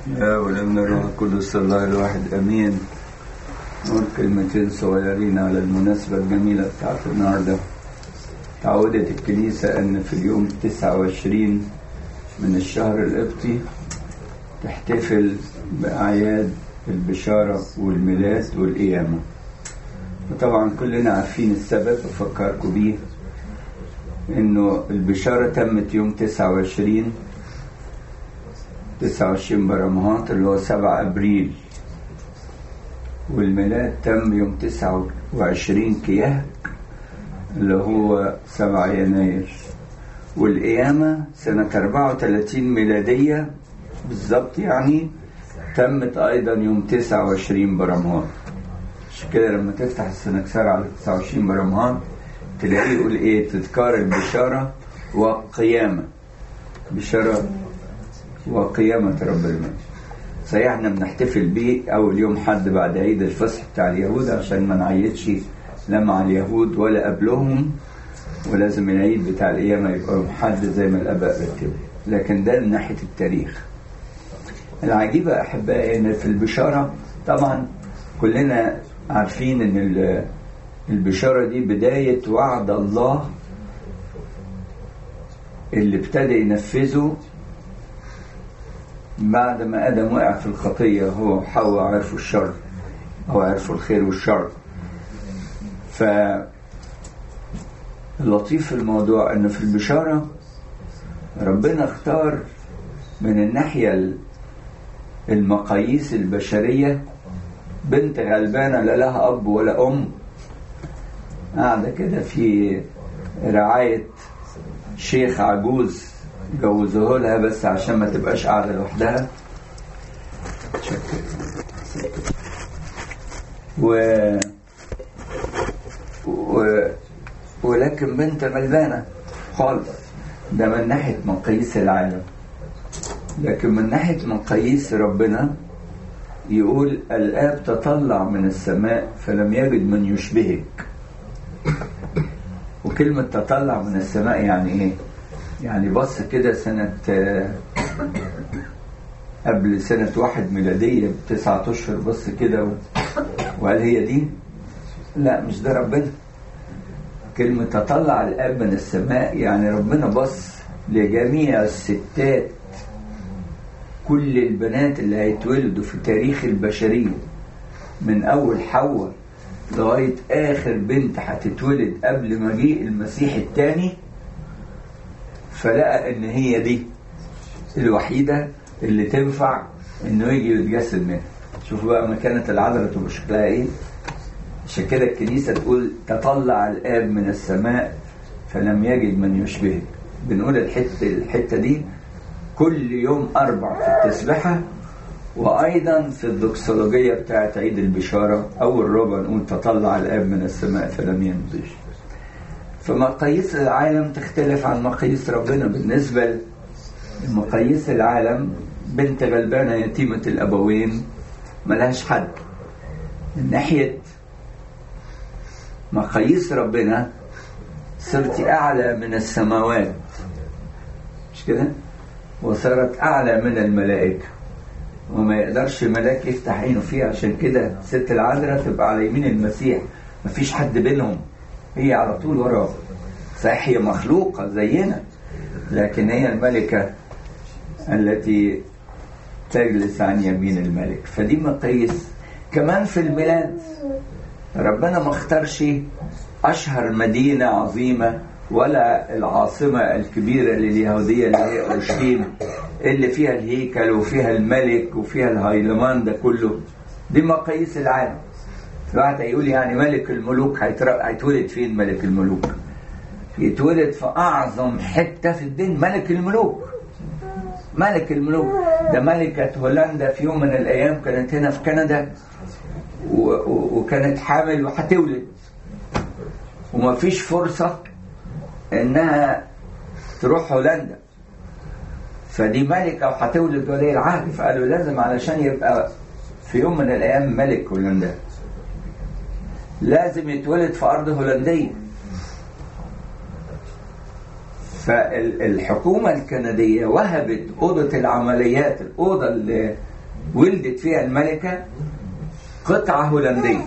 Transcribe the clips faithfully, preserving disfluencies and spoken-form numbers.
يا ولم نروح القدس الله الواحد أمين. نقول كلمتين صغيرين على المناسبة الجميلة بتاعت النهاردة. تعودت الكنيسة أن في اليوم تسعة وعشرين من الشهر القبطي تحتفل بأعياد البشارة والميلاد والقيامة، وطبعا كلنا عارفين السبب، أفكركم بيه. إنه البشارة تمت يوم تسعة وعشرين تسعة وعشرين برمهات اللي هو سبعة أبريل، والميلاد تم يوم تسعة وعشرين كيهك اللي هو سبعة يناير، والقيامة سنة أربعة وثلاثين ميلادية بالضبط، يعني تمت أيضا يوم تسعة وعشرين برمهات. مش كده لما تفتح السنكسار على تسعة وعشرين برمهات تلاقيه يقول إيه؟ تذكار البشارة والقيامة، بشارة وقيامة رب المجد. صحيح احنا بنحتفل بيه أول يوم حد بعد عيد الفصح بتاع اليهود عشان ما نعيدش لا مع اليهود ولا قبلهم، ولازم العيد بتاع القيامة يبقى يوم حد زي ما الآباء رتبوا، لكن ده من ناحية التاريخ. العجيبة أحبائي إن في البشارة طبعا كلنا عارفين إن البشارة دي بداية وعد الله اللي ابتدى ينفذه بعد ما آدم وقع في الخطية، هو وحواء عرفوا الشر أو عرفوا الخير والشر. فاللطيف في الموضوع أنه في البشارة ربنا اختار من الناحية المقاييس البشرية بنت غلبانة لا لها أب ولا أم، قاعدة كده في رعاية شيخ عجوز جوزوه لها بس عشان ما تبقاش قاعدة لوحدها، و... و... ولكن بنت غلبانة خالص. ده من ناحية مقاييس العالم، لكن من ناحية مقاييس ربنا يقول الآب تطلع من السماء فلم يجد من يشبهك. وكلمة تطلع من السماء يعني ايه؟ يعني بص كده سنة قبل سنة واحد ميلادية بتسعة أشهر، بص كده وقال هي دي؟ لا، مش ده ربنا. كلمة تطلع الآب من السماء يعني ربنا بص لجميع الستات، كل البنات اللي هيتولدوا في تاريخ البشرية من أول حواء لغاية آخر بنت هتتولد قبل مجيء المسيح الثاني، فلقى إن هي دي الوحيدة اللي تنفع إنه يجي يتجسد منها. شوفوا بقى مكانة العذراء تبقى شكلها إيه. عشان كده الكنيسة تقول تطلع الآب من السماء فلم يجد من يشبهك. بنقول الحتة الحتة دي كل يوم أربع في التسبحة، وأيضا في الدوكسولوجية بتاعت عيد البشارة أول ربع نقول تطلع الآب من السماء فلم يمضيش. فمقاييس العالم تختلف عن مقاييس ربنا. بالنسبة لمقاييس العالم بنت غلبانة يتيمة الأبوين ملهاش حد. من ناحية مقاييس ربنا صرت أعلى من السماوات، مش كده؟ وصارت أعلى من الملائكة، وما يقدرش ملاك يفتح عينه فيها. عشان كده ست العذراء تبقى على يمين المسيح، مفيش حد بينهم، هي على طول وراه. صحيح هي مخلوقة زينا، لكن هي الملكة التي تجلس عن يمين الملك. فدي مقاييس. كمان في الميلاد ربنا ما اختارش أشهر مدينة عظيمة ولا العاصمة الكبيرة لليهودية اللي هي أورشليم اللي فيها الهيكل وفيها الملك وفيها الهيلمان ده كله. دي مقاييس العالم. الواحد هيقول يعني ملك الملوك هيتولد فين؟ ملك الملوك يتولد في أعظم حتة في الدين. ملك الملوك ملك الملوك ده ملكة هولندا في يوم من الأيام كانت هنا في كندا وكانت حامل وهتولد، وما فيش فرصة انها تروح هولندا، فدي ملكة وهتولد ولي العهد، فقالوا لازم علشان يبقى في يوم من الايام ملك هولندا لازم يتولد في ارض هولندية. فالحكومة الكندية وهبت أوضة العمليات، الأوضة اللي ولدت فيها الملكة قطعة هولندية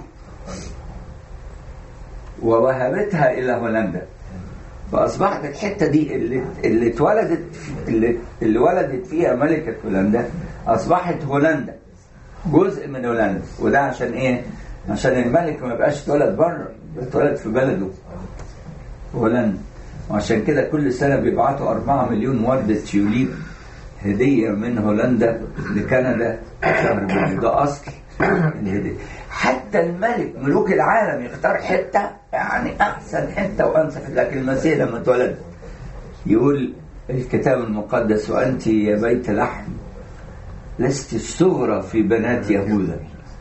ووهبتها إلى هولندا، فأصبحت الحتة دي اللي, اللي اتولدت اللي, اللي ولدت فيها ملكة هولندا أصبحت هولندا، جزء من هولندا. وده عشان إيه؟ عشان الملك ما بقاش اتولد بره، اتولد في بلده هولندا. وعشان كده كل سنة بيبعتوا أربعة مليون وردة تيوليب هدية من هولندا لكندا شهر بيوليو. ده أصل الهدية. حتى الملك ملوك العالم يختار حتة يعني أحسن حتة وأنسف، لكن المسيح لما اتولد يقول الكتاب المقدس: وأنت يا بيت لحم لست الصغرى في بنات يهوذا،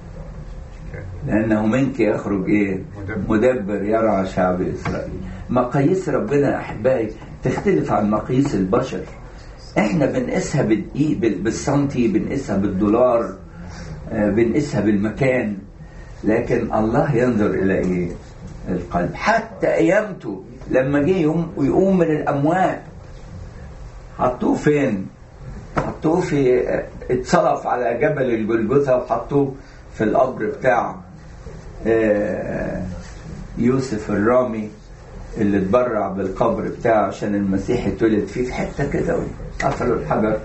لأنه منك يخرج إيه؟ مدبر يرعى شعب إسرائيل. مقاييس ربنا أحبائي تختلف عن مقاييس البشر. إحنا بنقيسها بالإيه؟ بالسنتي، بنقيسها بالدولار، بنقيسها بالمكان، لكن الله ينظر إلى إيه؟ القلب. حتى قيامته لما جه يوم ويقوم من الأموات حطوه فين؟ حطوه في اتصرف على جبل الجلجثة وحطوه في القبر بتاع يوسف الرامي اللي اتبرع بالقبر بتاعه عشان المسيح يتولد فيه، في حتة كده قفلوا الحجر.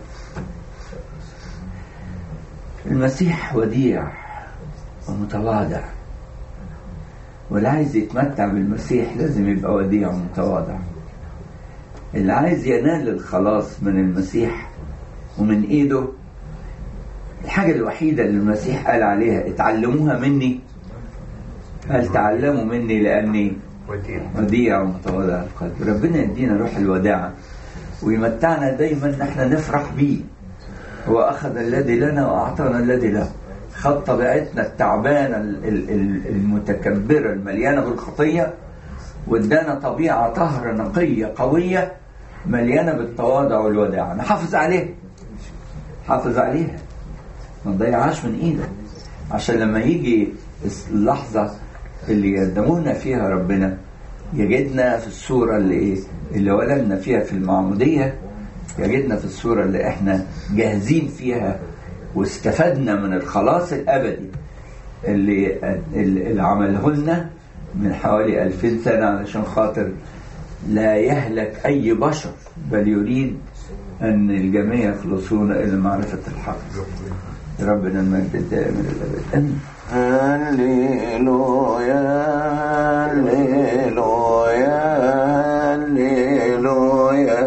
المسيح وديع ومتواضع، واللي عايز يتمتع بالمسيح لازم يبقى وديع ومتواضع. اللي عايز ينال الخلاص من المسيح ومن ايده، الحاجة الوحيدة اللي المسيح قال عليها: اتعلموها مني. قال تعلموا مني لأني وديع ومتواضع القلب. ربنا يدينا روح الوداعة ويمتعنا دايما نحن نفرح بيه. هو أخذ الذي لنا وأعطانا الذي له. خد طبيعتنا التعبانة المتكبرة المليانة بالخطية وادانا طبيعة طهرة نقية قوية مليانة بالتواضع والوداعة. نحافظ عليها، حافظ عليها، ما نضيعهاش من ايده، عشان لما يجي اللحظة اللي يقدمونا فيها ربنا يجدنا في الصورة اللي اللي ولدنا فيها في المعمودية، يجدنا في الصورة اللي احنا جاهزين فيها واستفدنا من الخلاص الأبدي اللي, اللي عمله لنا من حوالي ألفين سنة، علشان خاطر لا يهلك أي بشر بل يريد أن الجميع يخلصون إلى معرفة الحق. ربنا المجد الدائم إلى الأبد. آمين. هللويا هللويا هللويا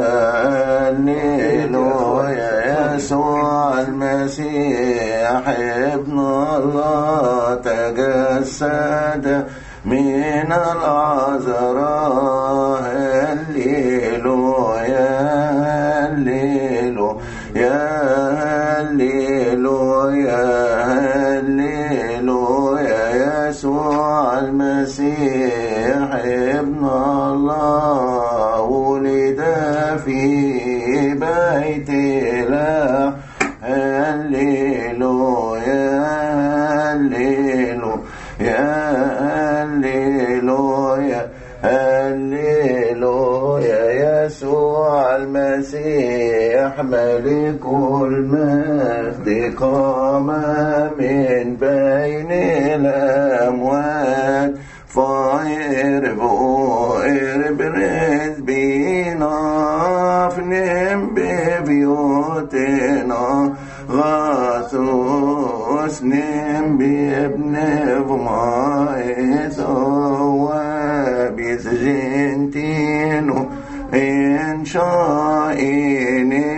هللويا. يسوع المسيح ابن الله تجسد من العذراء. هللويا هللويا هللويا هللويا. يسوع المسيح ابن الله ولد في بيت لحم. هللويا هللويا هللويا هللويا. يسوع المسيح ملك المجد قام من بين الأموات. فاربو اربرز بينا فنم ببيوتنا غاثوس نم بابن فمائزو وبيز جنتينو إن شائن